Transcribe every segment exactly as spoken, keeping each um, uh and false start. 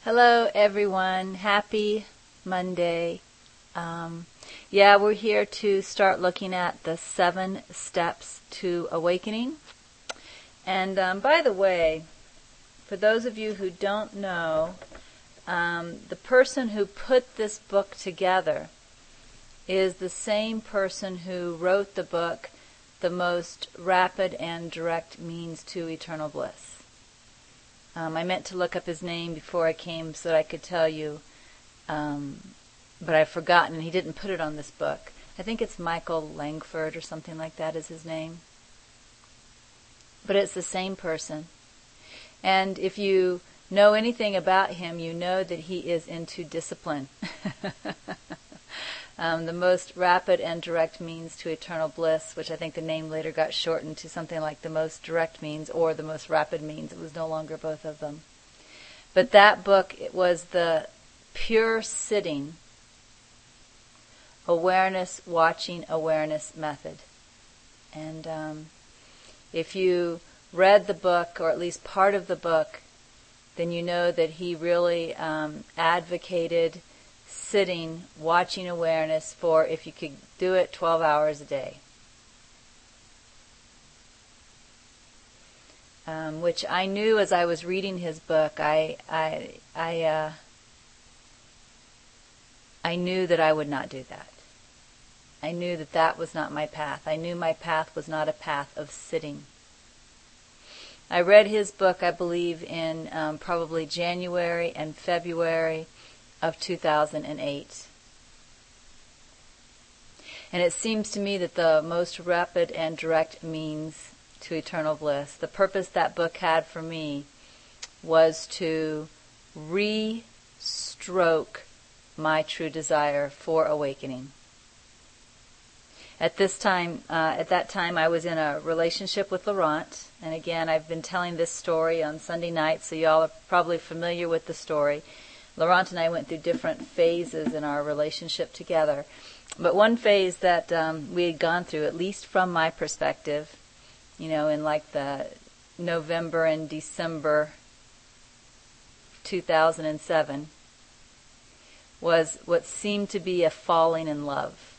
Hello, everyone. Happy Monday. Um, yeah, we're here to start looking at the seven steps to awakening. And um, by the way, for those of you who don't know, um, the person who put this book together is the same person who wrote the book, The Most Rapid and Direct Means to Eternal Bliss. Um, I meant to look up his name before I came so that I could tell you, um, but I've forgotten. He didn't put it on this book. I think it's Michael Langford or something like that is his name. But it's the same person. And if you know anything about him, you know that he is into discipline. Um, the most rapid and direct means to eternal bliss, which I think the name later got shortened to something like the most direct means or the most rapid means. It was no longer both of them. But that book, it was the pure sitting, awareness, watching, awareness method. And um, if you read the book, or at least part of the book, then you know that he really um, advocated sitting, watching awareness for, if you could do it, twelve hours a day. Um, which I knew as I was reading his book, I I I uh, I knew that I would not do that. I knew that that was not my path. I knew my path was not a path of sitting. I read his book, I believe, in um, probably January and February of two thousand eight. And it seems to me that the most rapid and direct means to eternal bliss, the purpose that book had for me was to re-stroke my true desire for awakening. At this time, uh, at that time, I was in a relationship with Laurent. And again, I've been telling this story on Sunday nights, so y'all are probably familiar with the story. Laurent and I went through different phases in our relationship together. But one phase that um, we had gone through, at least from my perspective, you know, in like the November and December two thousand seven, was what seemed to be a falling in love.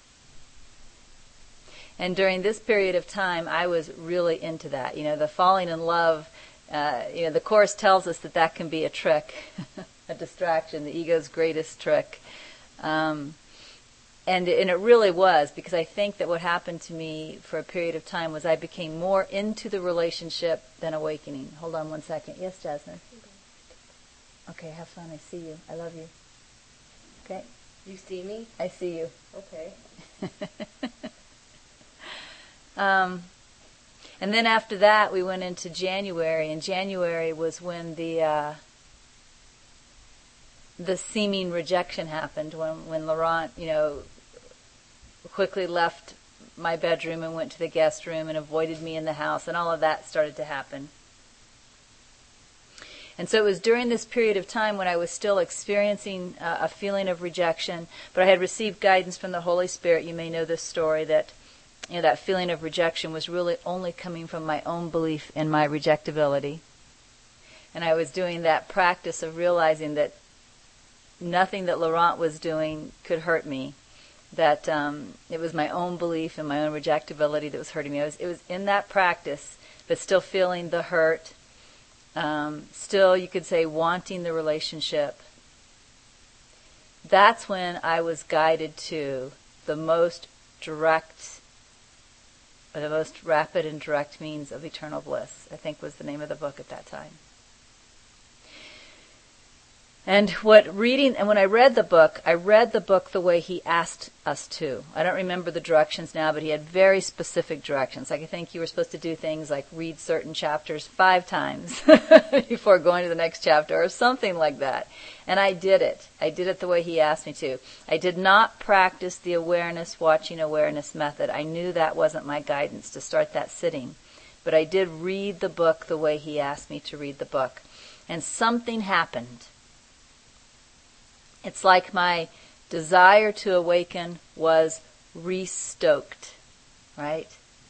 And during this period of time, I was really into that. You know, the falling in love, uh, you know, the Course tells us that that can be a trick. A distraction, the ego's greatest trick. Um, and, and it really was, because I think that what happened to me for a period of time was I became more into the relationship than awakening. Hold on one second. Yes, Jasmine? Okay, have fun. I see you. I love you. Okay? You see me? I see you. Okay. um, and then after that, we went into January, and January was when the... Uh, the seeming rejection happened when, when Laurent, you know, quickly left my bedroom and went to the guest room and avoided me in the house, and all of that started to happen. And so it was during this period of time when I was still experiencing uh, a feeling of rejection, but I had received guidance from the Holy Spirit. You may know this story, that you know that feeling of rejection was really only coming from my own belief in my rejectability. And I was doing that practice of realizing that nothing that Laurent was doing could hurt me, that um, it was my own belief and my own rejectability that was hurting me. I was, it was in that practice, but still feeling the hurt, um, still, you could say, wanting the relationship. That's when I was guided to the most direct, or the most rapid and direct means of eternal bliss, I think was the name of the book at that time. And what reading, and when I read the book, I read the book the way he asked us to. I don't remember the directions now, but he had very specific directions. Like I think you were supposed to do things like read certain chapters five times before going to the next chapter or something like that. And I did it. I did it the way he asked me to. I did not practice the awareness, watching awareness method. I knew that wasn't my guidance to start that sitting. But I did read the book the way he asked me to read the book. And something happened. It's like my desire to awaken was re-stoked, right?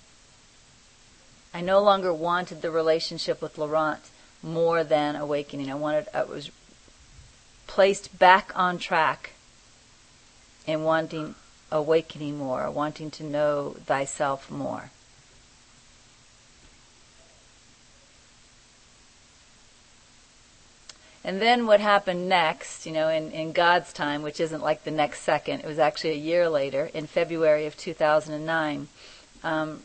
I no longer wanted the relationship with Laurent more than awakening. I wanted, I was placed back on track in wanting awakening more, wanting to know thyself more. And then what happened next, you know, in, in God's time, which isn't like the next second, it was actually a year later, in February of two thousand nine, um,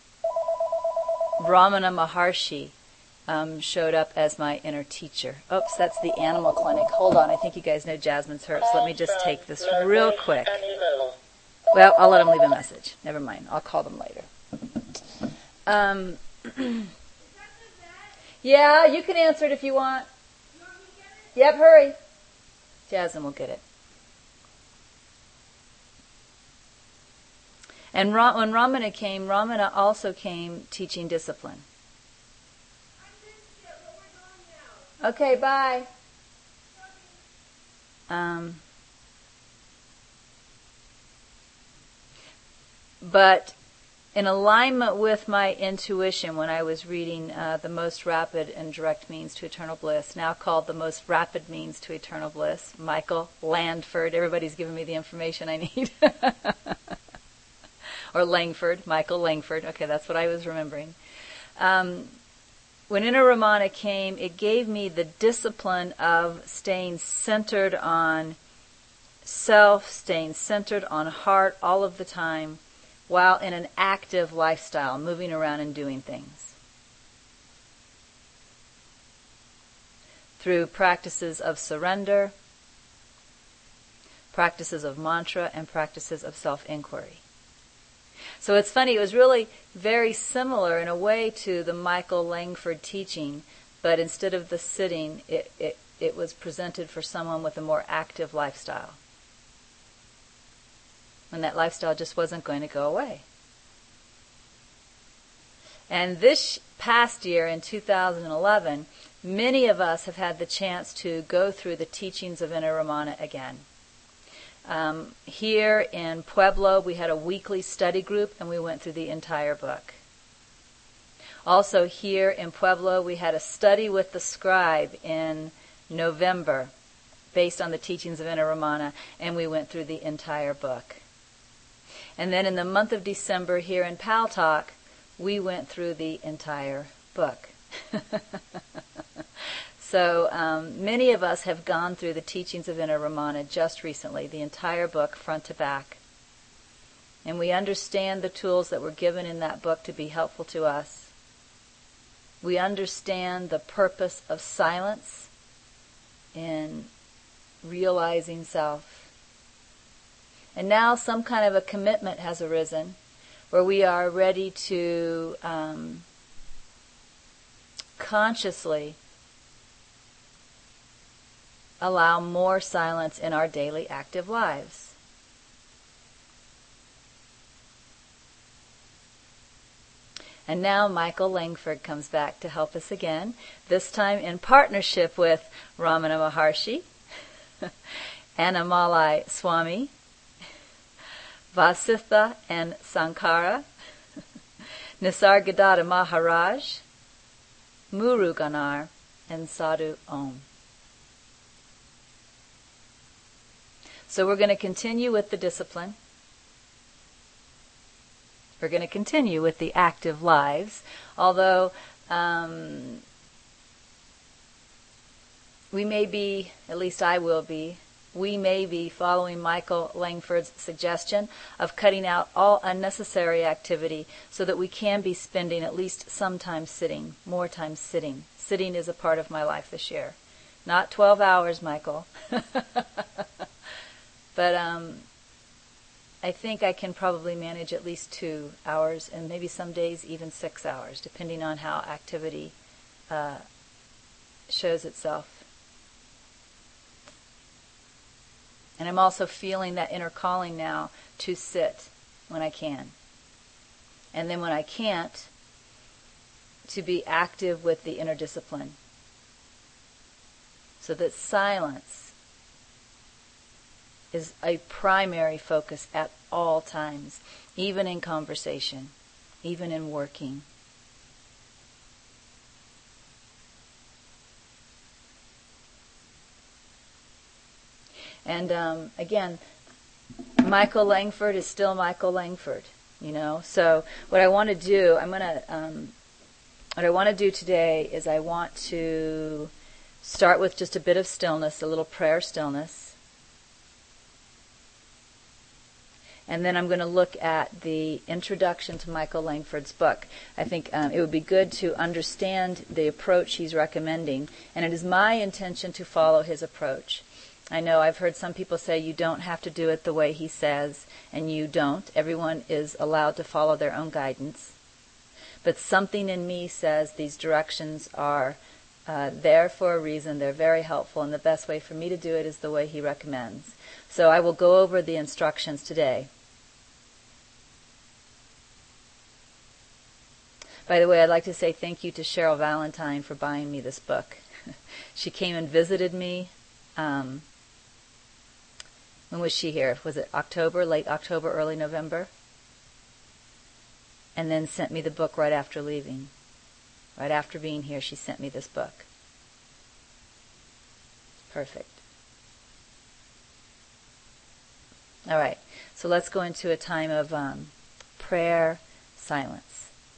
Ramana Maharshi um, showed up as my inner teacher. Oops, that's the animal clinic. Hold on, I think you guys know Jasmine's hurt, so let me just take this real quick. Well, I'll let them leave a message. Never mind, I'll call them later. Um, yeah, you can answer it if you want. Yep, hurry. Jasmine will get it. And Ra- when Ramana came, Ramana also came teaching discipline. Okay, bye. Um, but in alignment with my intuition when I was reading uh, The Most Rapid and Direct Means to Eternal Bliss, now called The Most Rapid Means to Eternal Bliss, Michael Landford. Everybody's giving me the information I need. Or Langford, Michael Langford. Okay, that's what I was remembering. Um, when Inner Ramana came, it gave me the discipline of staying centered on self, staying centered on heart all of the time, while in an active lifestyle, moving around and doing things. Through practices of surrender, practices of mantra, and practices of self-inquiry. So it's funny, it was really very similar in a way to the Michael Langford teaching, but instead of the sitting, it, it, it was presented for someone with a more active lifestyle. And that lifestyle just wasn't going to go away. And this past year, in two thousand eleven, many of us have had the chance to go through the teachings of Inner Ramana again. Um, here in Pueblo, we had a weekly study group, and we went through the entire book. Also here in Pueblo, we had a study with the scribe in November, based on the teachings of Inner Ramana, and we went through the entire book. And then in the month of December here in Pal Talk, we went through the entire book. So um, many of us have gone through the teachings of Inner Ramana just recently, the entire book front to back. And we understand the tools that were given in that book to be helpful to us. We understand the purpose of silence in realizing self. And now some kind of a commitment has arisen where we are ready to um, consciously allow more silence in our daily active lives. And now Michael Langford comes back to help us again, this time in partnership with Ramana Maharshi, Annamalai Swami, Vasitha and Sankara, Nisargadatta Maharaj, Muruganar, and Sadhu Om. So we're going to continue with the discipline. We're going to continue with the active lives, although um, we may be, at least I will be, we may be following Michael Langford's suggestion of cutting out all unnecessary activity so that we can be spending at least some time sitting, more time sitting. Sitting is a part of my life this year. Not twelve hours, Michael. But um, I think I can probably manage at least two hours and maybe some days even six hours, depending on how activity uh, shows itself. And I'm also feeling that inner calling now to sit when I can. And then when I can't, to be active with the inner discipline. So that silence is a primary focus at all times, even in conversation, even in working. And um, again, Michael Langford is still Michael Langford, you know. So what I want to do, I'm going to, um, what I want to do today is I want to start with just a bit of stillness, a little prayer stillness. And then I'm going to look at the introduction to Michael Langford's book. I think um, it would be good to understand the approach he's recommending, and it is my intention to follow his approach. I know I've heard some people say you don't have to do it the way he says, and you don't. Everyone is allowed to follow their own guidance. But something in me says these directions are uh, there for a reason. They're very helpful, and the best way for me to do it is the way he recommends. So I will go over the instructions today. By the way, I'd like to say thank you to Cheryl Valentine for buying me this book. She came and visited me. Um, when was she here? Was it October, late October, early November? And then sent me the book right after leaving. Right after being here, she sent me this book. Perfect. All right, so let's go into a time of um, prayer, silence.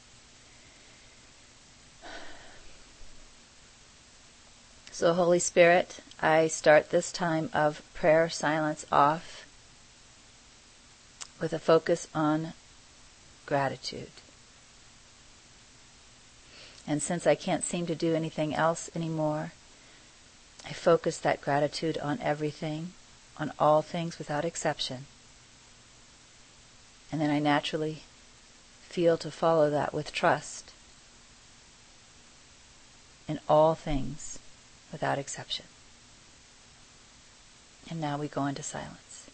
So, Holy Spirit, I start this time of prayer silence off with a focus on gratitude. And since I can't seem to do anything else anymore, I focus that gratitude on everything, on all things without exception. And then I naturally feel to follow that with trust in all things without exception. And now we go into silence.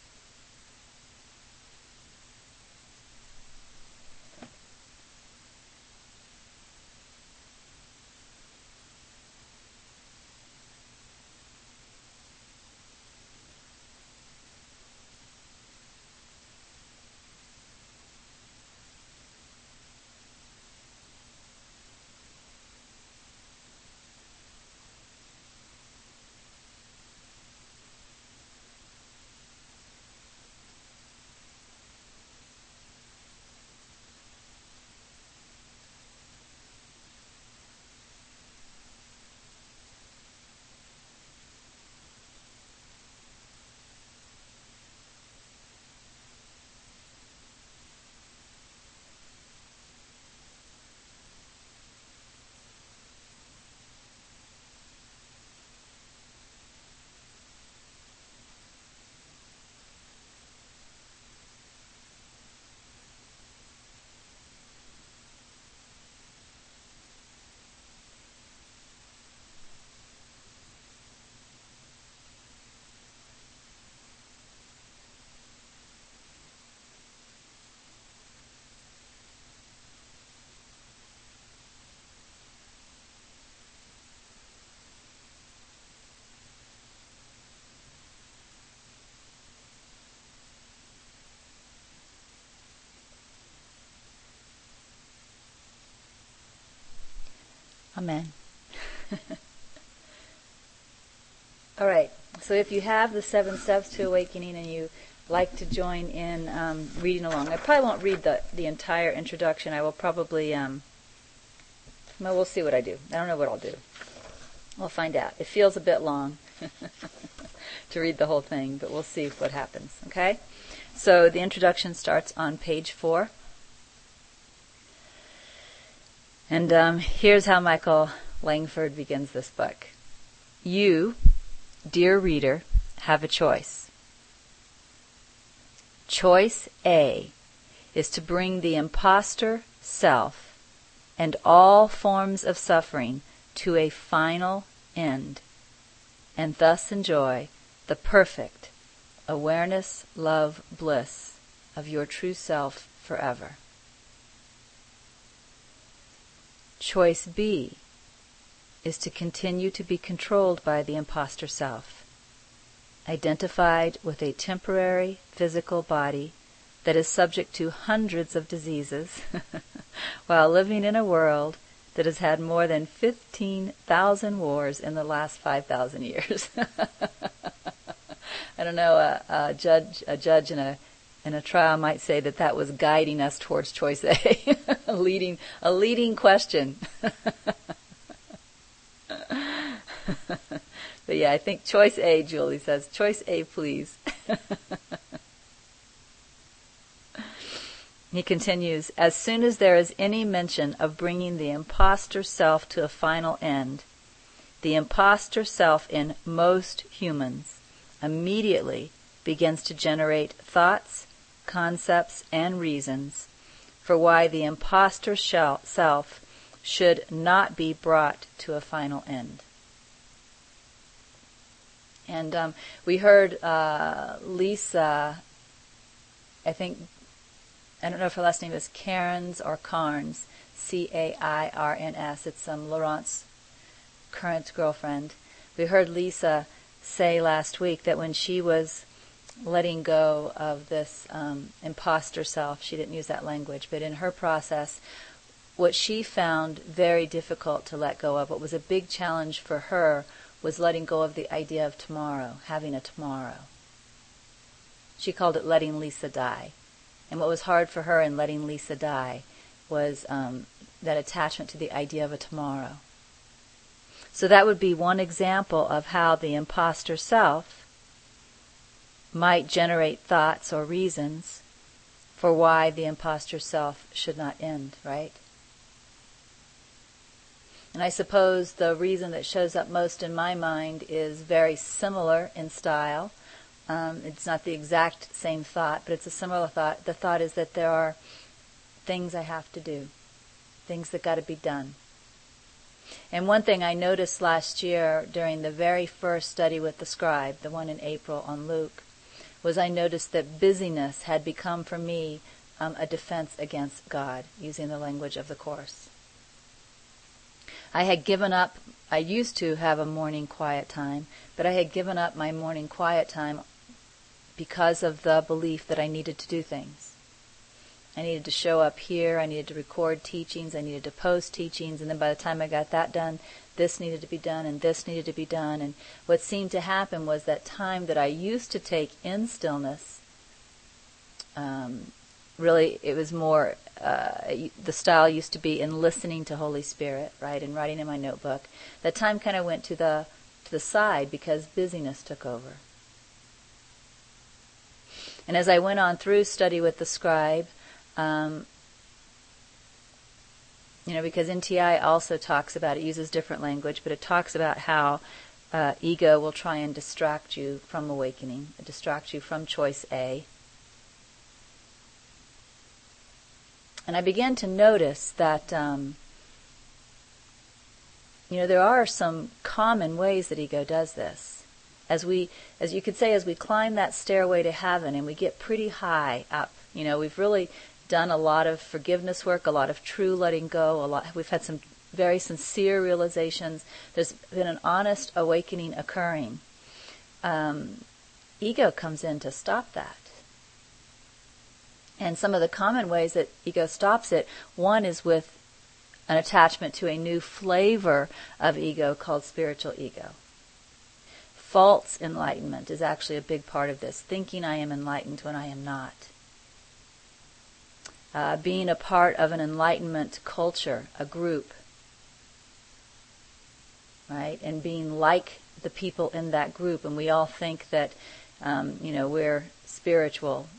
Amen. All right. So if you have the seven steps to awakening and you like to join in um, reading along, I probably won't read the, the entire introduction. I will probably, um, well, we'll see what I do. I don't know what I'll do. We'll find out. It feels a bit long to read the whole thing, but we'll see what happens. Okay? So the introduction starts on page four. And um, here's how Michael Langford begins this book. You, dear reader, have a choice. Choice A is to bring the imposter self and all forms of suffering to a final end, and thus enjoy the perfect awareness, love, bliss of your true self forever. Choice B is to continue to be controlled by the imposter self, identified with a temporary physical body that is subject to hundreds of diseases, while living in a world that has had more than fifteen thousand wars in the last five thousand years. I don't know, a, a judge, a judge in a in a trial might say that that was guiding us towards choice A, a leading a leading question. But yeah, I think choice A, Julie says, choice A, please. He continues, as soon as there is any mention of bringing the imposter self to a final end, the imposter self in most humans immediately begins to generate thoughts, concepts, and reasons for why the imposter self should not be brought to a final end. And um, we heard uh, Lisa, I think, I don't know if her last name is Cairns or Carnes, C A I R N S. It's um, Laurent's current girlfriend. We heard Lisa say last week that when she was letting go of this um, imposter self, she didn't use that language, but in her process, what she found very difficult to let go of, what was a big challenge for her, was letting go of the idea of tomorrow, having a tomorrow. She called it letting Lisa die. And what was hard for her in letting Lisa die was um, that attachment to the idea of a tomorrow. So that would be one example of how the imposter self might generate thoughts or reasons for why the imposter self should not end, right? And I suppose the reason that shows up most in my mind is very similar in style. Um, it's not the exact same thought, but it's a similar thought. The thought is that there are things I have to do, things that got to be done. And one thing I noticed last year during the very first study with the scribe, the one in April on Luke, was I noticed that busyness had become for me um, a defense against God, using the language of the Course. I had given up, I used to have a morning quiet time, but I had given up my morning quiet time because of the belief that I needed to do things. I needed to show up here, I needed to record teachings, I needed to post teachings, and then by the time I got that done, this needed to be done, and this needed to be done. And what seemed to happen was that time that I used to take in stillness, um, really it was more, uh, the style used to be in listening to Holy Spirit, right, and writing in my notebook. That time kind of went to the to the side because busyness took over. And as I went on through study with the scribe, um, you know, because N T I also talks about, it uses different language, but it talks about how uh, ego will try and distract you from awakening, distract you from choice A. And I began to notice that, um, you know, there are some common ways that ego does this. As we, as you could say, as we climb that stairway to heaven and we get pretty high up, you know, we've really done a lot of forgiveness work, a lot of true letting go, a lot, we've had some very sincere realizations. There's been an honest awakening occurring. Um, ego comes in to stop that. And some of the common ways that ego stops it, one is with an attachment to a new flavor of ego called spiritual ego. False enlightenment is actually a big part of this, thinking I am enlightened when I am not. Uh, being a part of an enlightenment culture, a group, right? And being like the people in that group, and we all think that, um, you know, we're spiritual.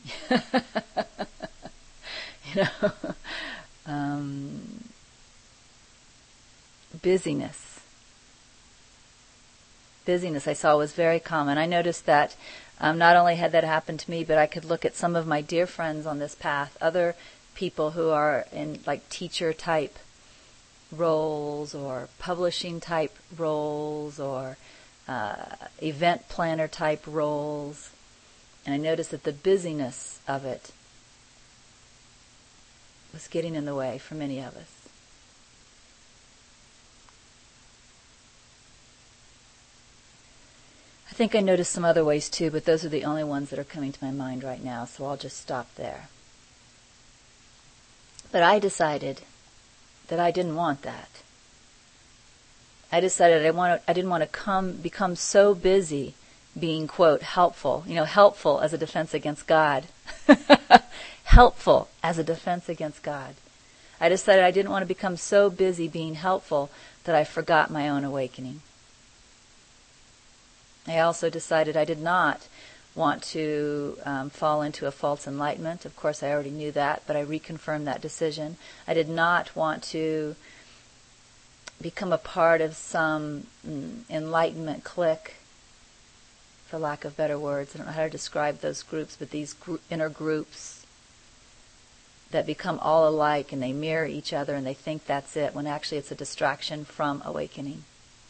you know, um, busyness. Busyness I saw was very common. I noticed that um, not only had that happened to me, but I could look at some of my dear friends on this path, other people who are in like teacher type roles or publishing type roles or uh, event planner type roles. And I noticed that the busyness of it was getting in the way for many of us. I think I noticed some other ways too, but those are the only ones that are coming to my mind right now, so I'll just stop there. But I decided that I didn't want that. I decided I want I didn't want to come become so busy being, quote, helpful. You know, helpful as a defense against God. Helpful as a defense against God. I decided I didn't want to become so busy being helpful that I forgot my own awakening. I also decided I did not want to um, fall into a false enlightenment. Of course, I already knew that, but I reconfirmed that decision. I did not want to become a part of some mm, enlightenment clique, for lack of better words. I don't know how to describe those groups, but these gr- inner groups that become all alike and they mirror each other and they think that's it, when actually it's a distraction from awakening.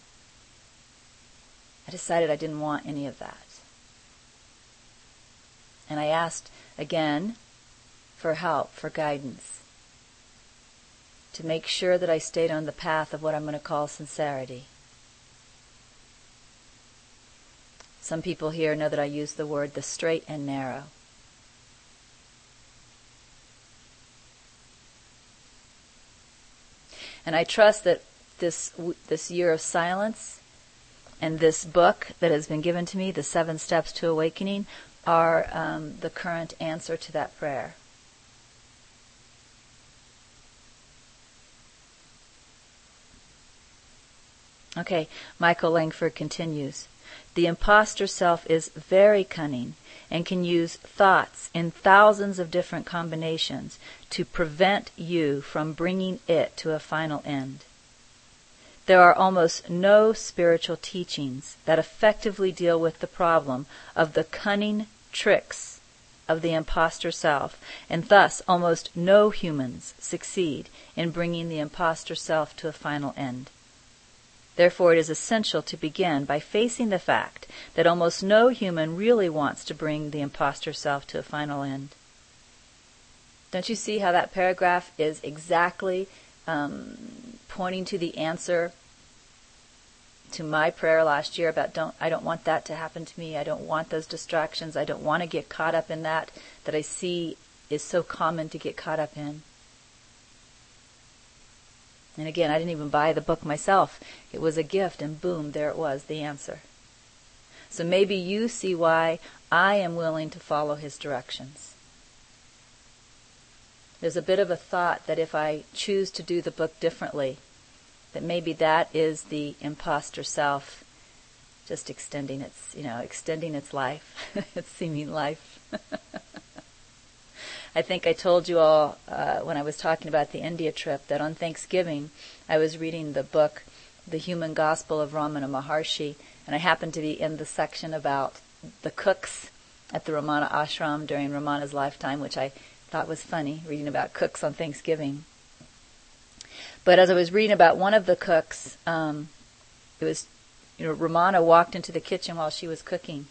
I decided I didn't want any of that. And I asked again for help, for guidance, to make sure that I stayed on the path of what I'm going to call sincerity. Some people here know that I use the word the straight and narrow. And I trust that this this year of silence and this book that has been given to me, the Seven Steps to Awakening, are um, the current answer to that prayer. Okay, Michael Langford continues. The imposter self is very cunning and can use thoughts in thousands of different combinations to prevent you from bringing it to a final end. There are almost no spiritual teachings that effectively deal with the problem of the cunning tricks of the imposter self, and thus almost no humans succeed in bringing the imposter self to a final end. Therefore, it is essential to begin by facing the fact that almost no human really wants to bring the imposter self to a final end. Don't you see how that paragraph is exactly um, pointing to the answer to my prayer last year about don't I don't want that to happen to me. I don't want those distractions. I don't want to get caught up in that that I see is so common to get caught up in. And again, I didn't even buy the book myself. It was a gift, and boom, there it was, the answer. So maybe you see why I am willing to follow his directions. There's a bit of a thought that if I choose to do the book differently, that maybe that is the imposter self just extending its, you know, extending its life, its seeming life. I think I told you all uh, when I was talking about the India trip that on Thanksgiving I was reading the book, The Human Gospel of Ramana Maharshi, and I happened to be in the section about the cooks at the Ramana ashram during Ramana's lifetime, which I thought was funny, reading about cooks on Thanksgiving. But as I was reading about one of the cooks, um, it was, you know, Ramana walked into the kitchen while she was cooking.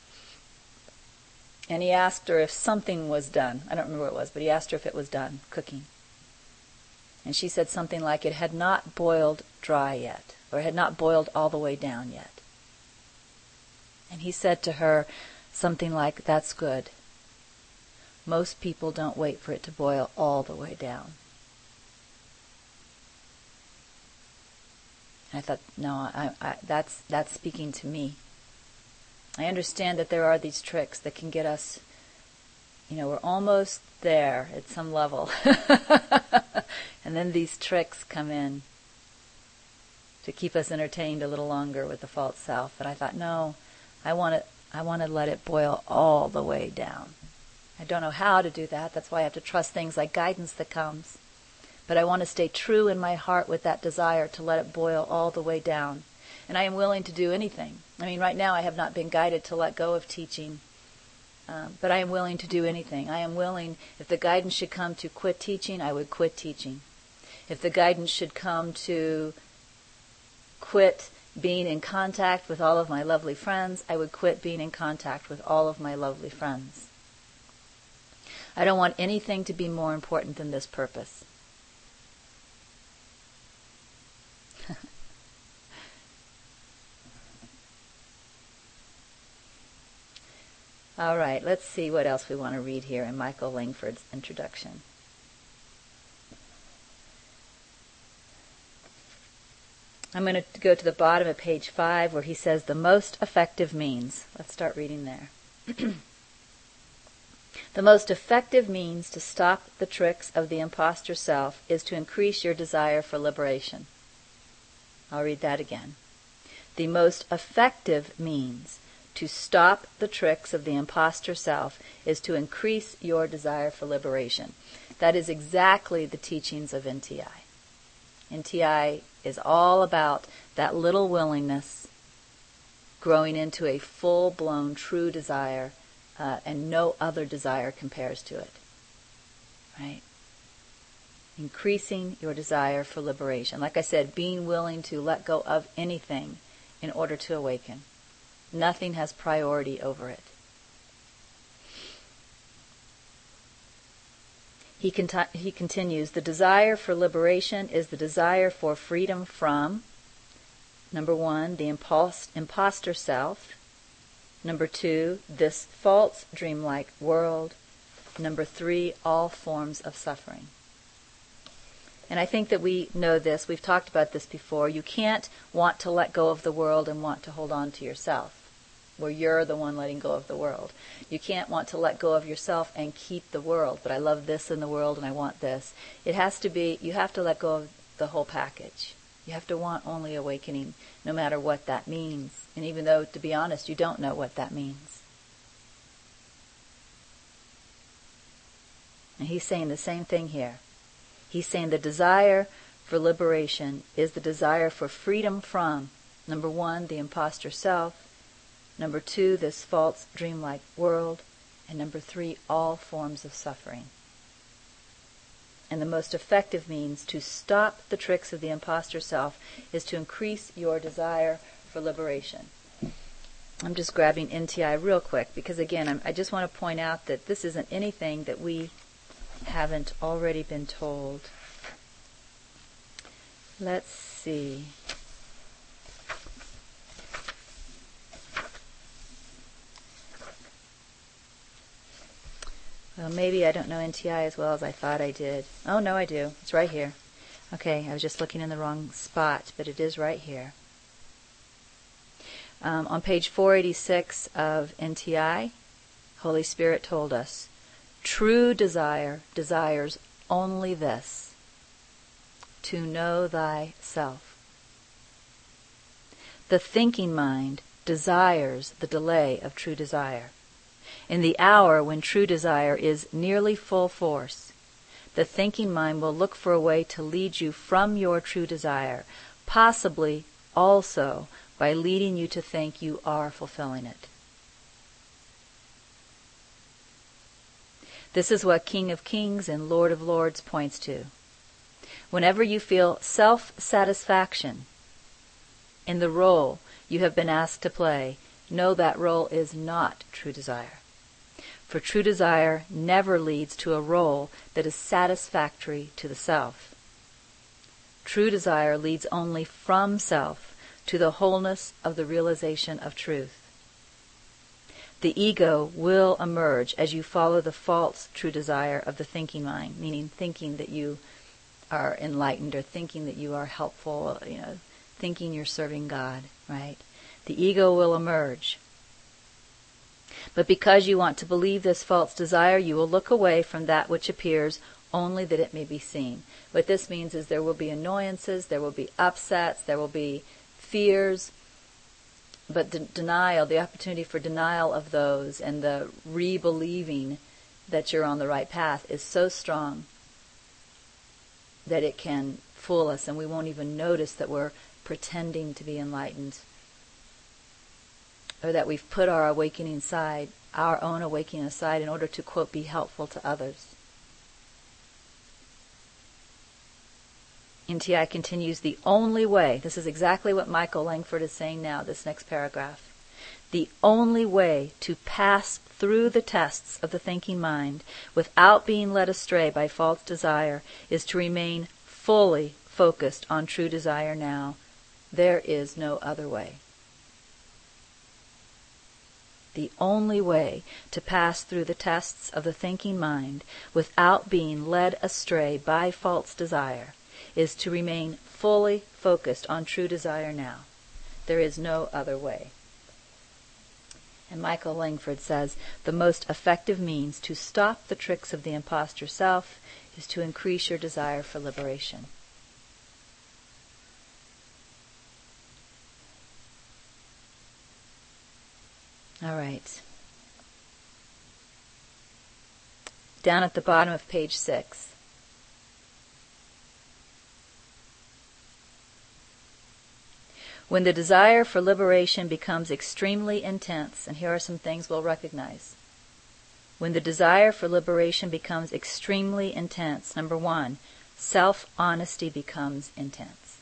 And he asked her if something was done. I don't remember what it was, but he asked her if it was done, cooking. And she said something like it had not boiled dry yet, or it had not boiled all the way down yet. And he said to her something like, that's good. Most people don't wait for it to boil all the way down. And I thought, no, I, I, that's that's speaking to me. I understand that there are these tricks that can get us, you know, we're almost there at some level. And then these tricks come in to keep us entertained a little longer with the false self. And I thought, no, I want to, I want to let it boil all the way down. I don't know how to do that. That's why I have to trust things like guidance that comes. But I want to stay true in my heart with that desire to let it boil all the way down. And I am willing to do anything. I mean, right now I have not been guided to let go of teaching. Um, but I am willing to do anything. I am willing, if the guidance should come to quit teaching, I would quit teaching. If the guidance should come to quit being in contact with all of my lovely friends, I would quit being in contact with all of my lovely friends. I don't want anything to be more important than this purpose. All right, let's see what else we want to read here in Michael Langford's introduction. I'm going to go to the bottom of page five where he says the most effective means. Let's start reading there. The most effective means to stop the tricks of the imposter self is to increase your desire for liberation. I'll read that again. The most effective means to stop the tricks of the imposter self is to increase your desire for liberation. That is exactly the teachings of N T I. N T I is all about that little willingness growing into a full-blown true desire, uh, and no other desire compares to it. Right? Increasing your desire for liberation. Like I said, being willing to let go of anything in order to awaken. Nothing has priority over it. He, cont- he continues, the desire for liberation is the desire for freedom from, number one, the impulse, imposter self. Number two, this false dreamlike world. Number three, all forms of suffering. And I think that we know this. We've talked about this before. You can't want to let go of the world and want to hold on to yourself, where you're the one letting go of the world. You can't want to let go of yourself and keep the world, but I love this in the world and I want this. It has to be, you have to let go of the whole package. You have to want only awakening, no matter what that means. And even though, to be honest, you don't know what that means. And he's saying the same thing here. He's saying the desire for liberation is the desire for freedom from, number one, the imposter self, number two, this false dreamlike world, and number three, all forms of suffering. And the most effective means to stop the tricks of the imposter self is to increase your desire for liberation. I'm just grabbing N T I real quick because, again, I'm, I just want to point out that this isn't anything that we haven't already been told. Let's see. Well, maybe I don't know N T I as well as I thought I did. Oh, no, I do. It's right here. Okay, I was just looking in the wrong spot, but it is right here. Um, on page four eighty-six of N T I, Holy Spirit told us, true desire desires only this, to know thyself. The thinking mind desires the delay of true desire. In the hour when true desire is nearly full force, the thinking mind will look for a way to lead you from your true desire, possibly also by leading you to think you are fulfilling it. This is what King of Kings and Lord of Lords points to. Whenever you feel self-satisfaction in the role you have been asked to play, know that role is not true desire. For true desire never leads to a role that is satisfactory to the self. True desire leads only from self to the wholeness of the realization of truth. The ego will emerge as you follow the false true desire of the thinking mind, meaning thinking that you are enlightened or thinking that you are helpful, you know, thinking you're serving God, right? The ego will emerge. But because you want to believe this false desire, you will look away from that which appears only that it may be seen. What this means is there will be annoyances, there will be upsets, there will be fears, but the denial, the opportunity for denial of those and the re-believing that you're on the right path is so strong that it can fool us and we won't even notice that we're pretending to be enlightened, or that we've put our awakening side, our own awakening aside in order to, quote, be helpful to others. N T I continues, the only way, this is exactly what Michael Langford is saying now, this next paragraph, the only way to pass through the tests of the thinking mind without being led astray by false desire is to remain fully focused on true desire now. There is no other way. The only way to pass through the tests of the thinking mind without being led astray by false desire is to remain fully focused on true desire now. There is no other way. And Michael Langford says, the most effective means to stop the tricks of the imposter self is to increase your desire for liberation. All right. Down at the bottom of page six. When the desire for liberation becomes extremely intense, and here are some things we'll recognize. When the desire for liberation becomes extremely intense, number one, self-honesty becomes intense.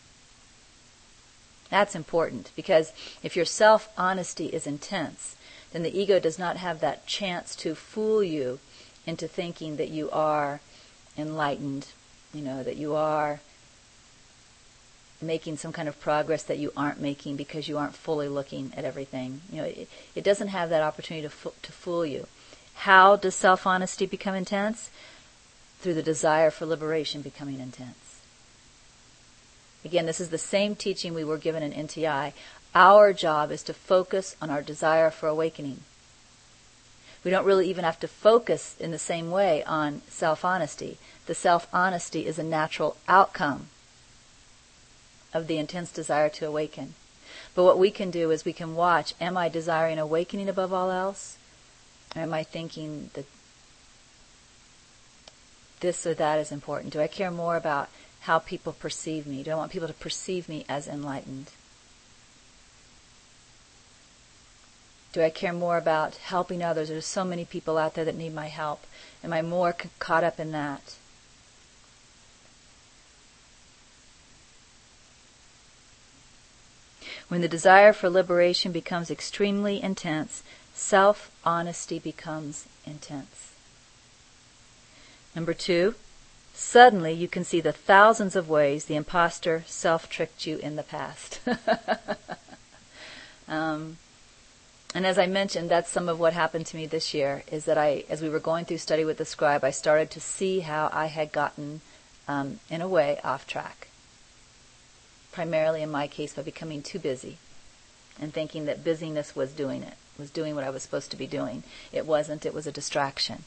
That's important, because if your self-honesty is intense, then the ego does not have that chance to fool you into thinking that you are enlightened, you know, that you are making some kind of progress that you aren't making because you aren't fully looking at everything. You know, it, it doesn't have that opportunity to fo- to fool you. How does self-honesty become intense? Through the desire for liberation becoming intense. Again, this is the same teaching we were given in N T I. Our job is to focus on our desire for awakening. We don't really even have to focus in the same way on self-honesty. The self-honesty is a natural outcome of the intense desire to awaken. But what we can do is we can watch, am I desiring awakening above all else? Or am I thinking that this or that is important? Do I care more about how people perceive me? Do I want people to perceive me as enlightened? Do I care more about helping others? There's so many people out there that need my help. Am I more c- caught up in that? When the desire for liberation becomes extremely intense, self-honesty becomes intense. Number two, suddenly you can see the thousands of ways the imposter self-tricked you in the past. um, and as I mentioned, that's some of what happened to me this year, is that I, as we were going through Study with the Scribe, I started to see how I had gotten, um, in a way, off track. Primarily in my case by becoming too busy and thinking that busyness was doing it, was doing what I was supposed to be doing. It wasn't, it was a distraction.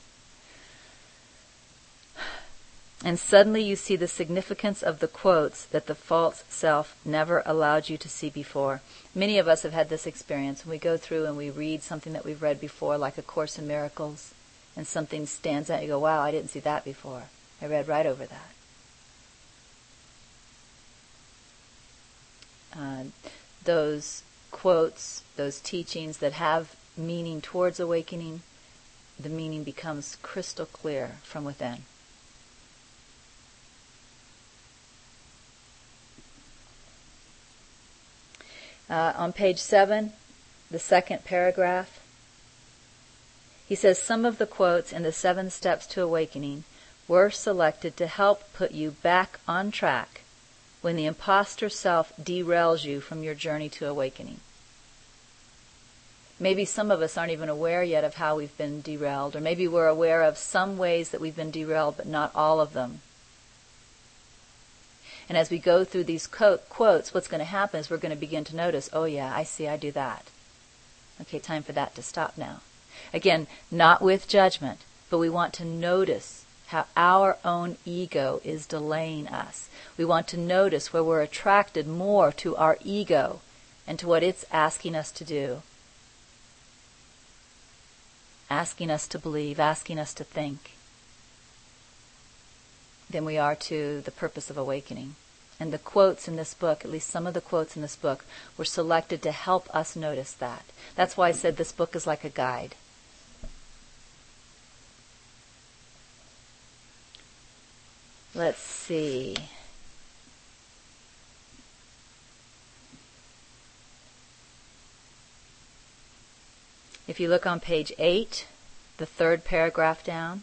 And suddenly you see the significance of the quotes that the false self never allowed you to see before. Many of us have had this experience when we go through and we read something that we've read before, like A Course in Miracles, and something stands out, you go, wow, I didn't see that before. I read right over that. Uh, those quotes, those teachings that have meaning towards awakening, the meaning becomes crystal clear from within. Uh, on page seven, the second paragraph, he says, some of the quotes in the Seven Steps to Awakening were selected to help put you back on track when the imposter self derails you from your journey to awakening. Maybe some of us aren't even aware yet of how we've been derailed, or maybe we're aware of some ways that we've been derailed, but not all of them. And as we go through these quotes, what's going to happen is we're going to begin to notice, oh yeah, I see, I do that. Okay, time for that to stop now. Again, not with judgment, but we want to notice how our own ego is delaying us. We want to notice where we're attracted more to our ego and to what it's asking us to do. Asking us to believe, asking us to think, than we are to the purpose of awakening. And the quotes in this book, at least some of the quotes in this book, were selected to help us notice that. That's why I said this book is like a guide. Let's see. If you look on page eight, the third paragraph down,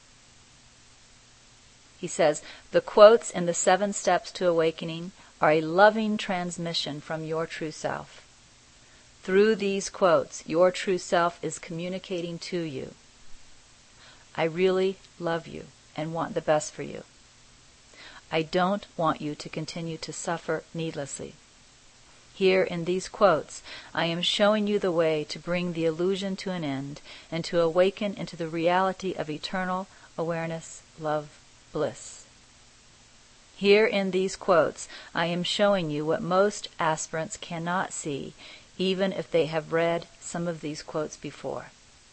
he says, the quotes in the Seven Steps to Awakening are a loving transmission from your true self. Through these quotes, your true self is communicating to you, I really love you and want the best for you. I don't want you to continue to suffer needlessly. Here in these quotes, I am showing you the way to bring the illusion to an end and to awaken into the reality of eternal awareness, love, bliss. Here in these quotes, I am showing you what most aspirants cannot see, even if they have read some of these quotes before.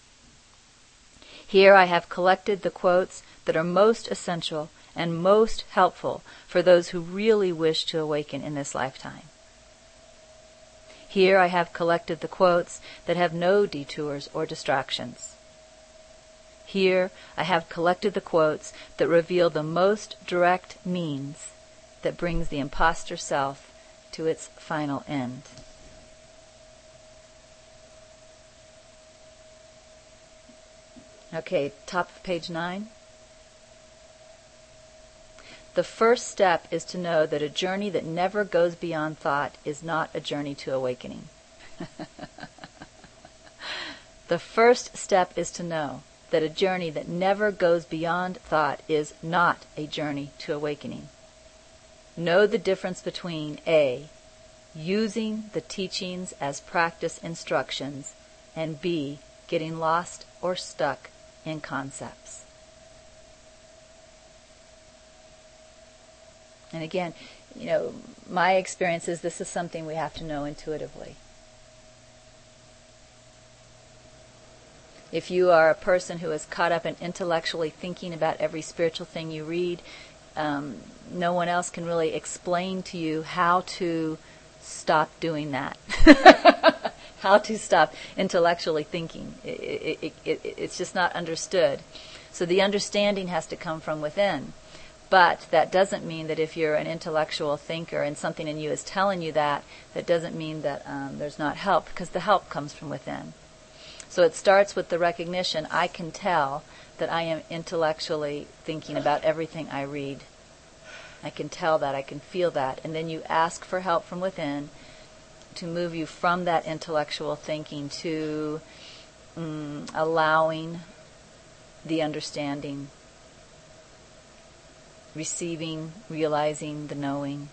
Here I have collected the quotes that are most essential and most helpful for those who really wish to awaken in this lifetime. Here I have collected the quotes that have no detours or distractions. Here I have collected the quotes that reveal the most direct means that brings the imposter self to its final end. Okay, top of page nine. The first step is to know that a journey that never goes beyond thought is not a journey to awakening. The first step is to know that a journey that never goes beyond thought is not a journey to awakening. Know the difference between A, using the teachings as practice instructions, and B, getting lost or stuck in concepts. And again, you know, my experience is this is something we have to know intuitively. If you are a person who is caught up in intellectually thinking about every spiritual thing you read, um, no one else can really explain to you how to stop doing that. How to stop intellectually thinking. It, it, it, it, it's just not understood. So the understanding has to come from within. But that doesn't mean that if you're an intellectual thinker and something in you is telling you that, that doesn't mean that um, there's not help, because the help comes from within. So it starts with the recognition, I can tell that I am intellectually thinking about everything I read. I can tell that, I can feel that. And then you ask for help from within to move you from that intellectual thinking to um, allowing the understanding, receiving, realizing, the knowing.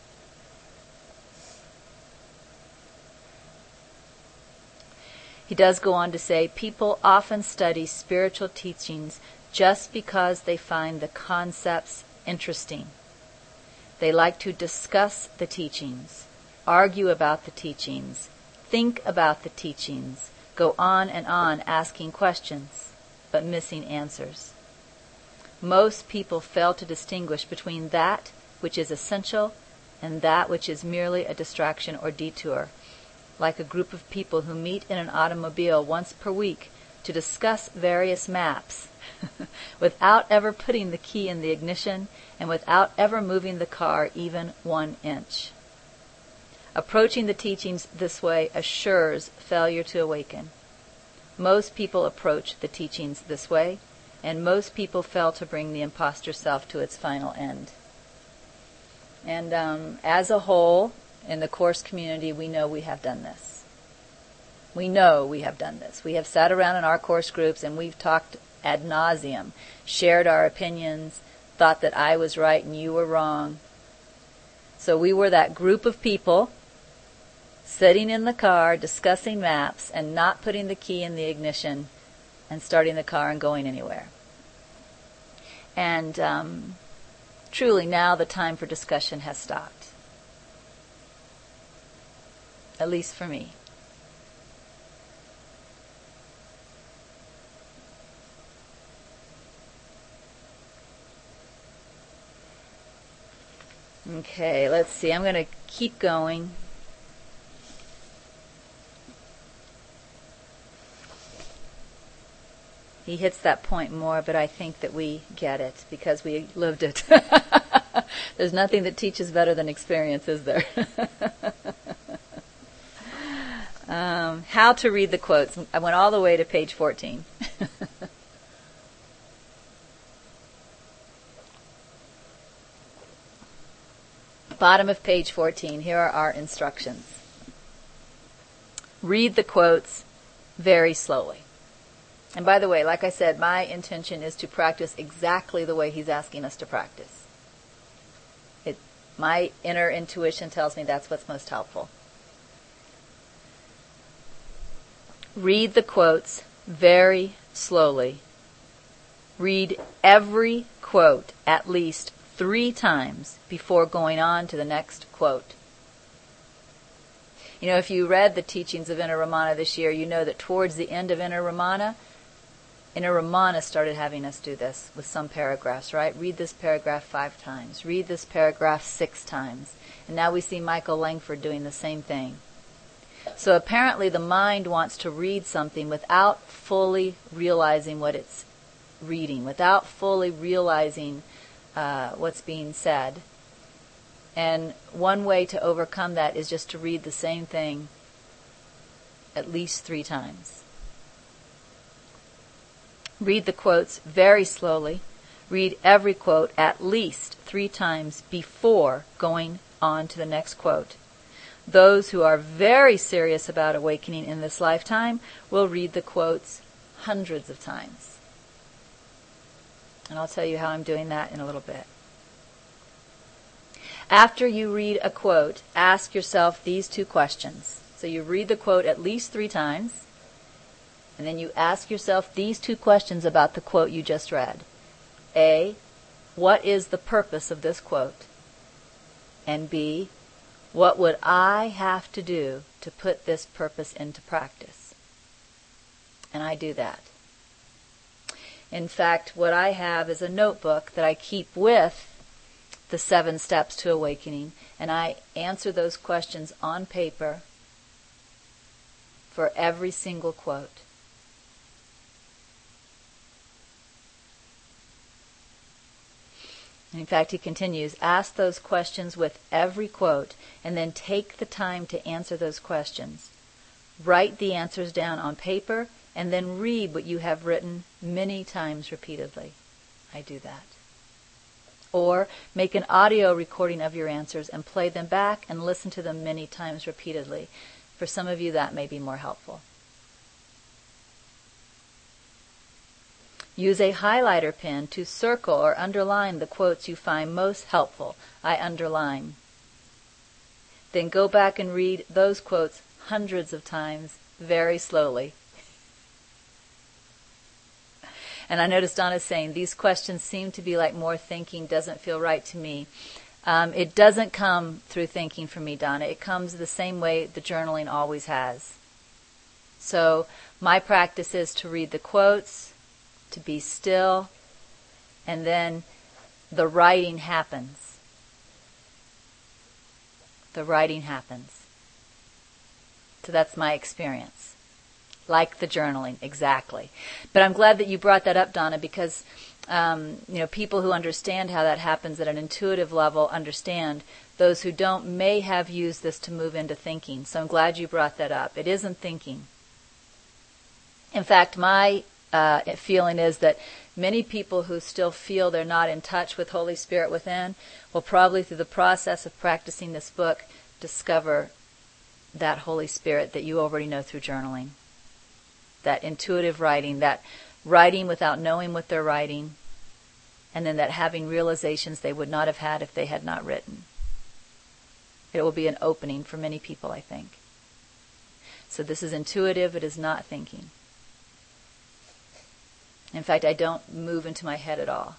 He does go on to say, people often study spiritual teachings just because they find the concepts interesting. They like to discuss the teachings, argue about the teachings, think about the teachings, go on and on asking questions, but missing answers. Most people fail to distinguish between that which is essential and that which is merely a distraction or detour, like a group of people who meet in an automobile once per week to discuss various maps without ever putting the key in the ignition and without ever moving the car even one inch. Approaching the teachings this way assures failure to awaken. Most people approach the teachings this way, and most people fail to bring the imposter self to its final end. And um, as a whole, in the Course community, we know we have done this. We know we have done this. We have sat around in our Course groups and we've talked ad nauseum, shared our opinions, thought that I was right and you were wrong. So we were that group of people sitting in the car discussing maps and not putting the key in the ignition and starting the car and going anywhere. And um, truly now the time for discussion has stopped. At least for me. Okay, let's see. I'm going to keep going. He hits that point more, but I think that we get it because we lived it. There's nothing that teaches better than experience, is there? um, how to read the quotes. I went all the way to page fourteen. Bottom of page fourteen, here are our instructions. Read the quotes very slowly. And by the way, like I said, my intention is to practice exactly the way he's asking us to practice. My inner intuition tells me that's what's most helpful. Read the quotes very slowly. Read every quote at least three times before going on to the next quote. You know, if you read the teachings of Inner Ramana this year, you know that towards the end of Inner Ramana, Inner Ramana started having us do this with some paragraphs, right? Read this paragraph five times. Read this paragraph six times. And now we see Michael Langford doing the same thing. So apparently the mind wants to read something without fully realizing what it's reading, without fully realizing uh, what's being said. And one way to overcome that is just to read the same thing at least three times. Read the quotes very slowly. Read every quote at least three times before going on to the next quote. Those who are very serious about awakening in this lifetime will read the quotes hundreds of times. And I'll tell you how I'm doing that in a little bit. After you read a quote, ask yourself these two questions. So you read the quote at least three times, and then you ask yourself these two questions about the quote you just read. A, what is the purpose of this quote? And B, what would I have to do to put this purpose into practice? And I do that. In fact, what I have is a notebook that I keep with the seven steps to awakening, and I answer those questions on paper for every single quote. In fact, he continues, ask those questions with every quote, and then take the time to answer those questions. Write the answers down on paper, and then read what you have written many times repeatedly. I do that. Or make an audio recording of your answers and play them back and listen to them many times repeatedly. For some of you, that may be more helpful. Use a highlighter pen to circle or underline the quotes you find most helpful. I underline. Then go back and read those quotes hundreds of times, very slowly. And I noticed Donna saying, these questions seem to be like more thinking, doesn't feel right to me. Um, it doesn't come through thinking for me, Donna. It comes the same way the journaling always has. So my practice is to read the quotes, to be still, and then the writing happens. The writing happens. So that's my experience. Like the journaling, exactly. But I'm glad that you brought that up, Donna, because um, you know, people who understand how that happens at an intuitive level understand. Those who don't may have used this to move into thinking. So I'm glad you brought that up. It isn't thinking. In fact, my uh, feeling is that many people who still feel they're not in touch with Holy Spirit within will probably, through the process of practicing this book, discover that Holy Spirit that you already know through journaling. That intuitive writing, that writing without knowing what they're writing, and then that having realizations they would not have had if they had not written. It will be an opening for many people, I think. So this is intuitive, it is not thinking. In fact, I don't move into my head at all.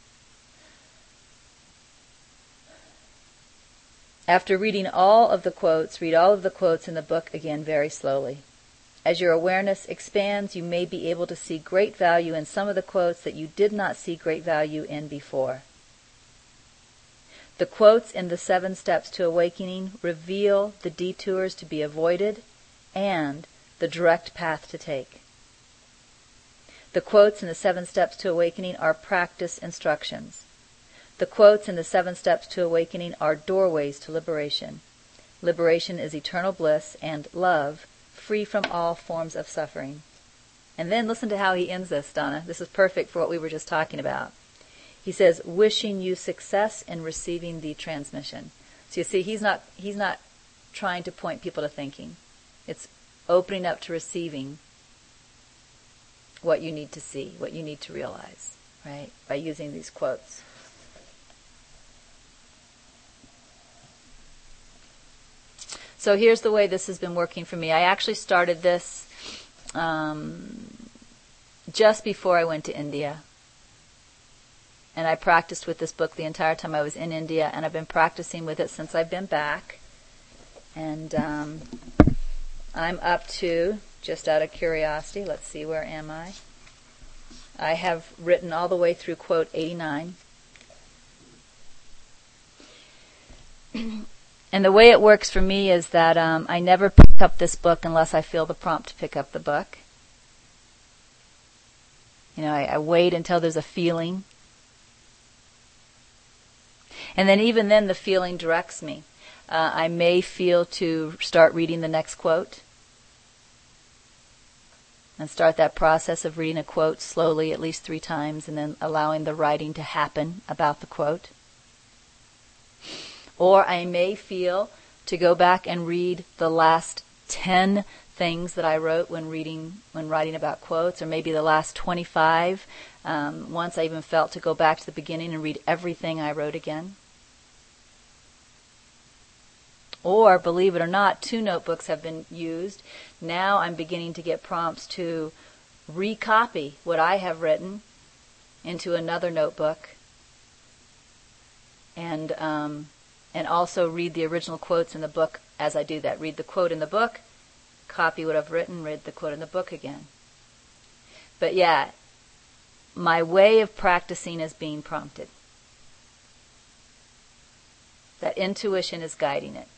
After reading all of the quotes, read all of the quotes in the book again very slowly. As your awareness expands, you may be able to see great value in some of the quotes that you did not see great value in before. The quotes in the seven steps to awakening reveal the detours to be avoided and the direct path to take. The quotes in the seven steps to awakening are practice instructions. The quotes in the seven steps to awakening are doorways to liberation. Liberation is eternal bliss and love, free from all forms of suffering. And then listen to how he ends this, Donna. This is perfect for what we were just talking about. He says, wishing you success in receiving the transmission. So you see, he's not he's not trying to point people to thinking. It's opening up to receiving what you need to see, what you need to realize, right? By using these quotes. so here's the way this has been working for me. I actually started this um, just before I went to India. And I practiced with this book the entire time I was in India, and I've been practicing with it since I've been back. And um, I'm up to, just out of curiosity, let's see, where am I? I have written all the way through quote eighty-nine. And the way it works for me is that um, I never pick up this book unless I feel the prompt to pick up the book. You know, I, I wait until there's a feeling. And then even then the feeling directs me. Uh, I may feel to start reading the next quote. And start that process of reading a quote slowly at least three times and then allowing the writing to happen about the quote. Or I may feel to go back and read the last ten things that I wrote when reading, when writing about quotes, or maybe the last twenty-five. Um, once I even felt to go back to the beginning and read everything I wrote again. Or, believe it or not, two notebooks have been used. Now I'm beginning to get prompts to recopy what I have written into another notebook, and um, and also read the original quotes in the book as I do that. Read the quote in the book, copy what I've written, read the quote in the book again. But yeah, my way of practicing is being prompted. That intuition is guiding it.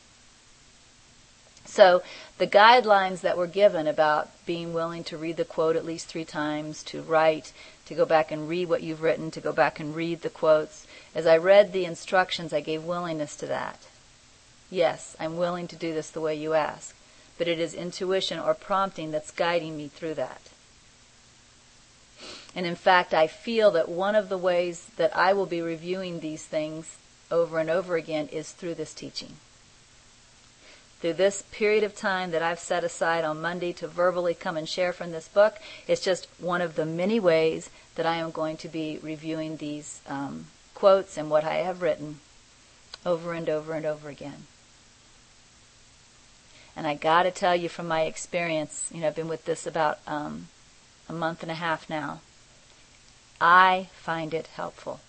So the guidelines that were given about being willing to read the quote at least three times, to write, to go back and read what you've written, to go back and read the quotes, as I read the instructions, I gave willingness to that. Yes, I'm willing to do this the way you ask, but it is intuition or prompting that's guiding me through that. And in fact, I feel that one of the ways that I will be reviewing these things over and over again is through this teaching. Through this period of time that I've set aside on Monday to verbally come and share from this book, it's just one of the many ways that I am going to be reviewing these um, quotes and what I have written over and over and over again. And I got to tell you from my experience, you know, I've been with this about um, a month and a half now, I find it helpful.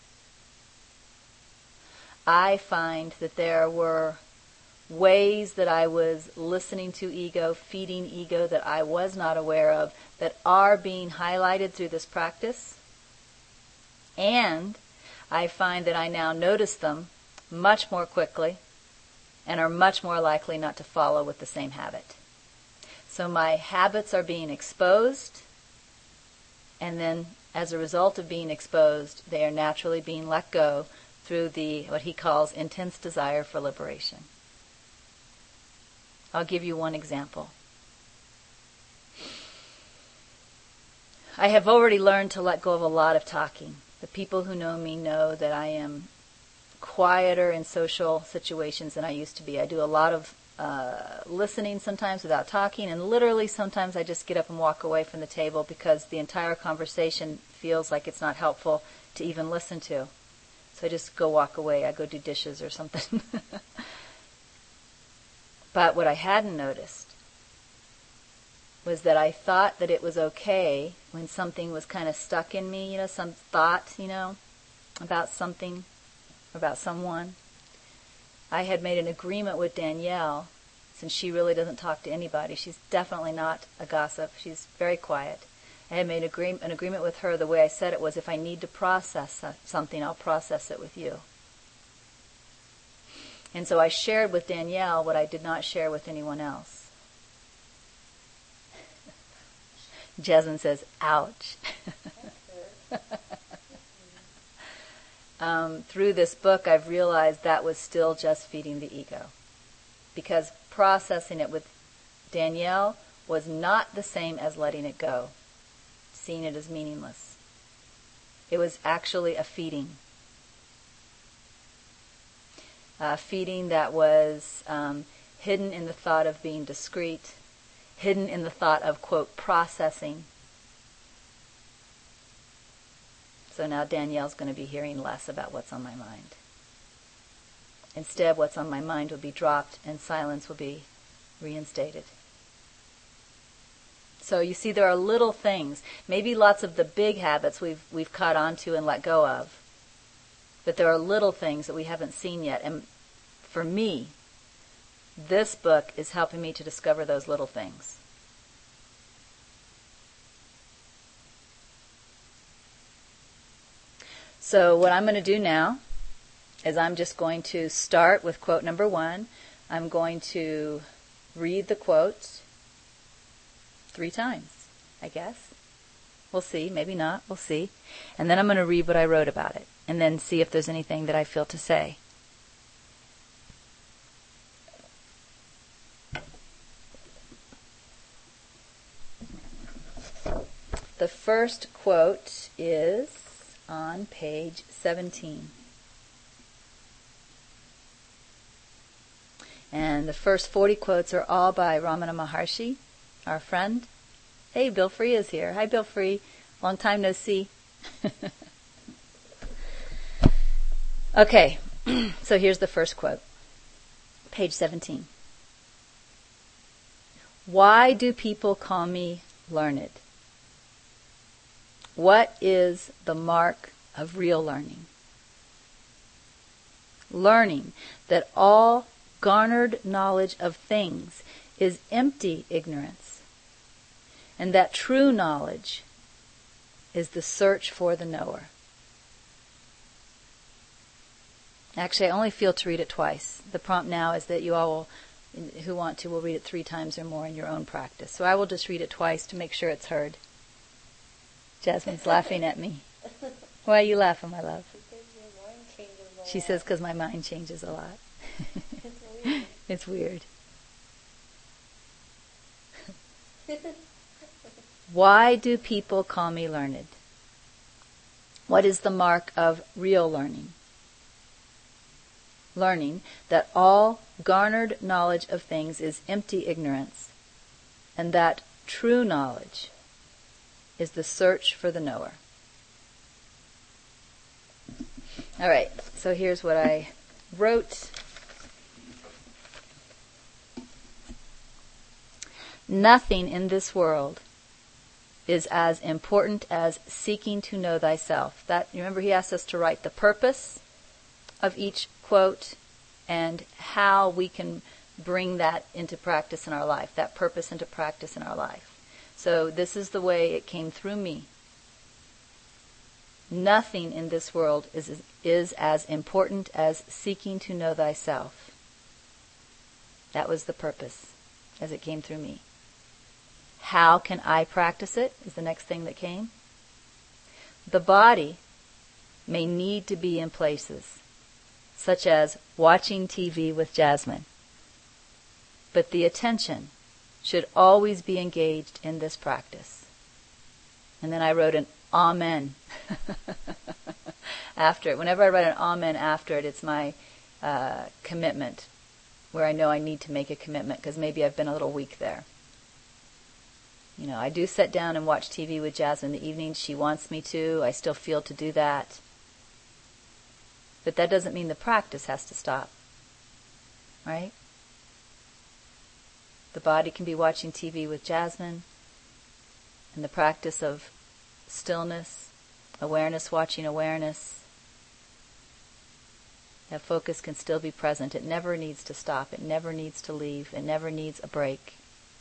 I find that there were ways that I was listening to ego, feeding ego that I was not aware of, that are being highlighted through this practice. And I find that I now notice them much more quickly and are much more likely not to follow with the same habit. So my habits are being exposed, and then as a result of being exposed, they are naturally being let go through the what he calls intense desire for liberation. I'll give you one example. I have already learned to let go of a lot of talking. The people who know me know that I am quieter in social situations than I used to be. I do a lot of uh, listening sometimes without talking, and literally sometimes I just get up and walk away from the table because the entire conversation feels like it's not helpful to even listen to. So I just go walk away. I go do dishes or something. But what I hadn't noticed was that I thought that it was okay when something was kind of stuck in me, you know, some thought, you know, about something, about someone. I had made an agreement with Danielle, since she really doesn't talk to anybody. She's definitely not a gossip. She's very quiet. I had made agree- an agreement with her. The way I said it was, if I need to process something, I'll process it with you. And so I shared with Danielle what I did not share with anyone else. Jasmine says, ouch. um, through this book, I've realized that was still just feeding the ego. Because processing it with Danielle was not the same as letting it go, seeing it as meaningless. It was actually a feeding. A feeding that was um, hidden in the thought of being discreet, hidden in the thought of, quote, processing. So now Danielle's going to be hearing less about what's on my mind. Instead, what's on my mind will be dropped and silence will be reinstated. So you see, there are little things, maybe lots of the big habits we've we've caught onto and let go of, but there are little things that we haven't seen yet. And for me, this book is helping me to discover those little things. So what I'm going to do now is I'm just going to start with quote number one. I'm going to read the quote three times, I guess. We'll see. Maybe not. We'll see. And then I'm going to read what I wrote about it and then see if there's anything that I feel to say. The first quote is on page seventeen. And the first forty quotes are all by Ramana Maharshi, our friend. Hey, Bill Free is here. Hi, Bill Free. Long time no see. Okay, so here's the first quote. Page seventeen. Why do people call me learned? What is the mark of real learning? Learning that all garnered knowledge of things is empty ignorance, and that true knowledge is the search for the knower. Actually, I only feel to read it twice. The prompt now is that you all will, who want to will read it three times or more in your own practice. So I will just read it twice to make sure it's heard. Jasmine's laughing at me. Why are you laughing, my love? Because your mind changes a lot. She says because my mind changes a lot. It's weird. It's weird. Why do people call me learned? What is the mark of real learning? Learning that all garnered knowledge of things is empty ignorance, and that true knowledge is the search for the knower. All right, so here's what I wrote. Nothing in this world is as important as seeking to know thyself. That, remember, he asked us to write the purpose of each quote and how we can bring that into practice in our life, that purpose into practice in our life. So this is the way it came through me. Nothing in this world is, is as important as seeking to know thyself. That was the purpose as it came through me. How can I practice it is the next thing that came. The body may need to be in places such as watching T V with Jasmine, but the attention should always be engaged in this practice. And then I wrote an amen after it. Whenever I write an amen after it, it's my uh, commitment, where I know I need to make a commitment because maybe I've been a little weak there. You know, I do sit down and watch T V with Jasmine in the evenings. She wants me to. I still feel to do that. But that doesn't mean the practice has to stop. Right? The body can be watching T V with Jasmine, and the practice of stillness, awareness watching awareness, that focus can still be present. It never needs to stop. It never needs to leave. It never needs a break.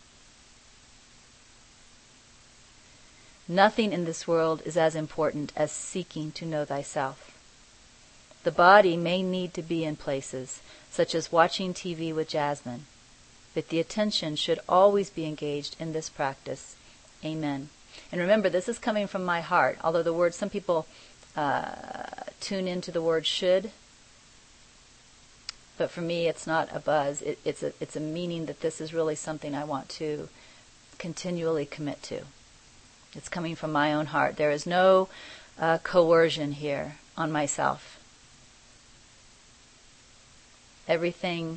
Nothing in this world is as important as seeking to know thyself. The body may need to be in places, such as watching T V with Jasmine, but the attention should always be engaged in this practice. Amen. And remember, this is coming from my heart, although the word, some people uh, tune into the word should, but for me it's not a buzz. It, it's a, it's a meaning that this is really something I want to continually commit to. It's coming from my own heart. There is no uh, coercion here on myself. Everything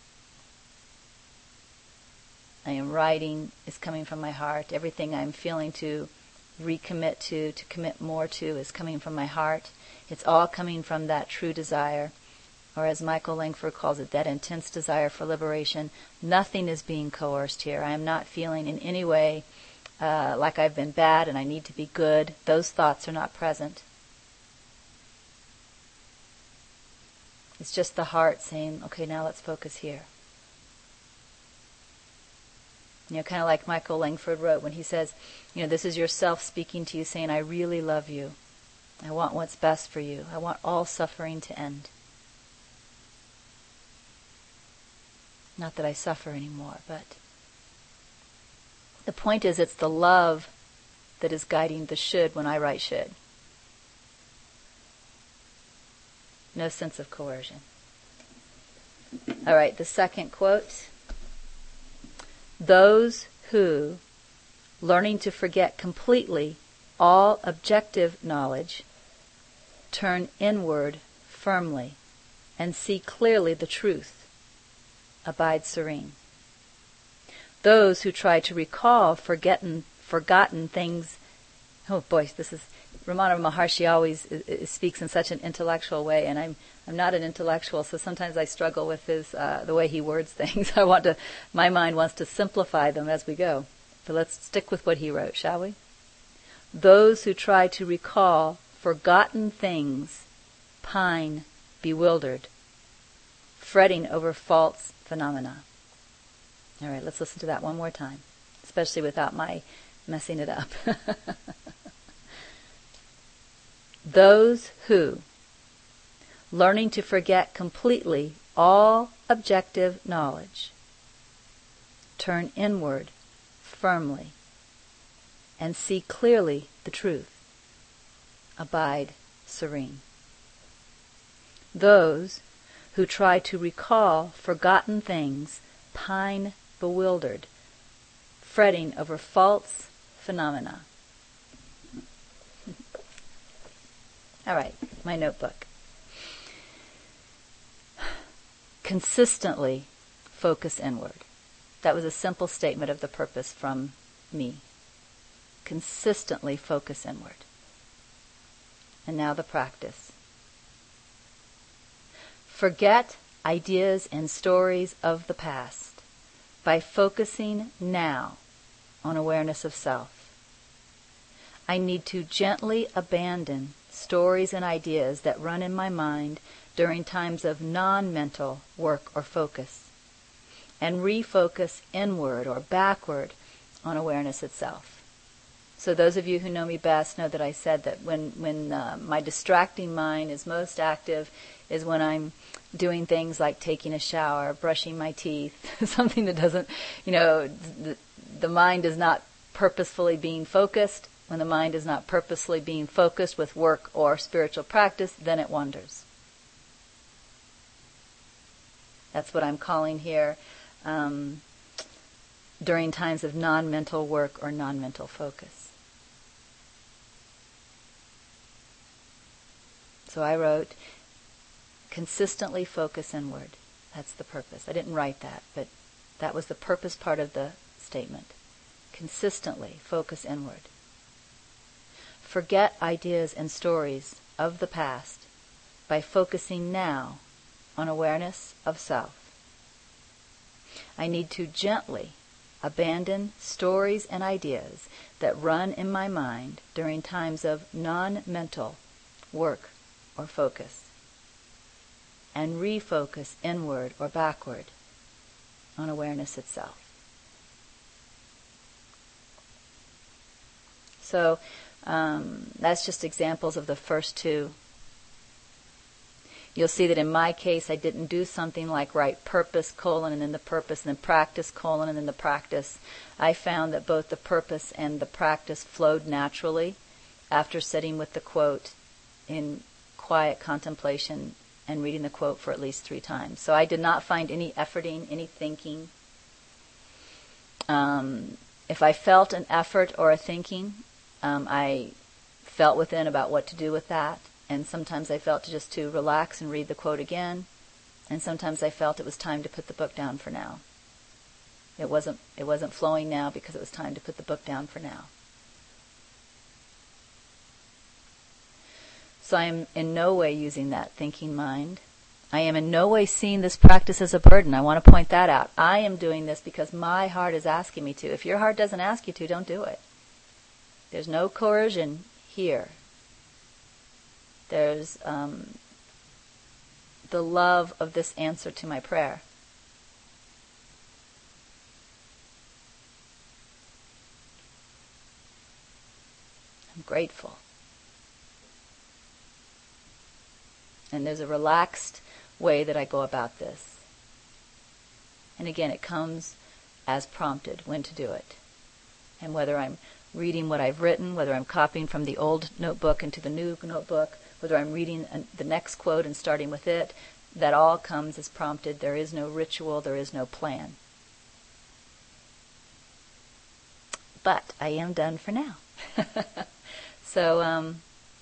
I am writing is coming from my heart. Everything I'm feeling to recommit to, to commit more to, is coming from my heart. It's all coming from that true desire or as Michael Langford calls it, that intense desire for liberation. Nothing is being coerced here. I am not feeling in any way uh, like I've been bad and I need to be good. Those thoughts are not present. It's just the heart saying, okay, now let's focus here. You know, kind of like Michael Langford wrote when he says, you know, this is yourself speaking to you saying, I really love you. I want what's best for you. I want all suffering to end. Not that I suffer anymore, but the point is it's the love that is guiding the should when I write should. No sense of coercion. All right, the second quote. Those who, learning to forget completely all objective knowledge, turn inward firmly and see clearly the truth, abide serene. Those who try to recall forgotten, forgotten things, oh boy, this is, Ramana Maharshi always is, is, speaks in such an intellectual way, and I'm I'm not an intellectual, so sometimes I struggle with his uh, the way he words things. I want to, my mind wants to simplify them as we go. But let's stick with what he wrote, shall we? Those who try to recall forgotten things pine bewildered, fretting over false phenomena. All right, let's listen to that one more time, especially without my messing it up. Those who, learning to forget completely all objective knowledge, turn inward firmly and see clearly the truth, abide serene. Those who try to recall forgotten things pine bewildered, fretting over false phenomena. All right, my notebook. Consistently focus inward. That was a simple statement of the purpose from me. Consistently focus inward. And now the practice. Forget ideas and stories of the past by focusing now on awareness of self. I need to gently abandon stories and ideas that run in my mind during times of non-mental work or focus, and refocus inward or backward on awareness itself. So those of you who know me best know that I said that when, when uh, my distracting mind is most active is when I'm doing things like taking a shower, brushing my teeth, something that doesn't, you know, the, the mind is not purposefully being focused. When the mind is not purposely being focused with work or spiritual practice, then it wanders. That's what I'm calling here um, during times of non-mental work or non-mental focus. So I wrote, consistently focus inward. That's the purpose. I didn't write that, but that was the purpose part of the statement. Consistently focus inward. Forget ideas and stories of the past by focusing now on awareness of self. I need to gently abandon stories and ideas that run in my mind during times of non-mental work or focus, and refocus inward or backward on awareness itself. So um, that's just examples of the first two. You'll see that in my case I didn't do something like write purpose, colon, and then the purpose, and then practice, colon, and then the practice. I found that both the purpose and the practice flowed naturally after sitting with the quote in quiet contemplation and reading the quote for at least three times. So I did not find any efforting, any thinking. Um, if I felt an effort or a thinking, um, I felt within about what to do with that. And sometimes I felt to just to relax and read the quote again. And sometimes I felt it was time to put the book down for now. It wasn't, it wasn't flowing now because it was time to put the book down for now. So I am in no way using that thinking mind. I am in no way seeing this practice as a burden. I want to point that out. I am doing this because my heart is asking me to. If your heart doesn't ask you to, don't do it. There's no coercion here. There's um, the love of this answer to my prayer. I'm grateful. And there's a relaxed way that I go about this. And again, it comes as prompted when to do it. And whether I'm reading what I've written, whether I'm copying from the old notebook into the new notebook, whether I'm reading the next quote and starting with it, that all comes as prompted. There is no ritual, there is no plan. But I am done for now. So um,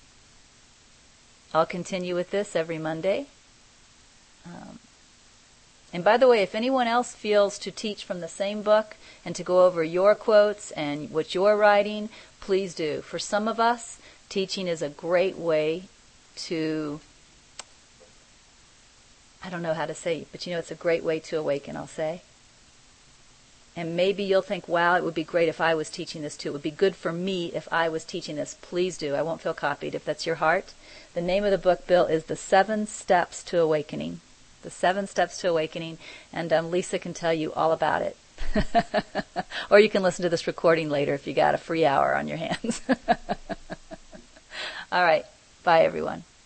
I'll continue with this every Monday. Um, and by the way, if anyone else feels to teach from the same book and to go over your quotes and what you're writing, please do. For some of us, teaching is a great way to, I don't know how to say it, but you know, it's a great way to awaken, I'll say. And maybe you'll think, wow, it would be great if I was teaching this too. It would be good for me if I was teaching this. Please do. I won't feel copied if that's your heart. The name of the book, Bill, is The Seven Steps to Awakening. The Seven Steps to Awakening. And um, Lisa can tell you all about it. Or you can listen to this recording later if you got a free hour on your hands. All right. Bye, everyone.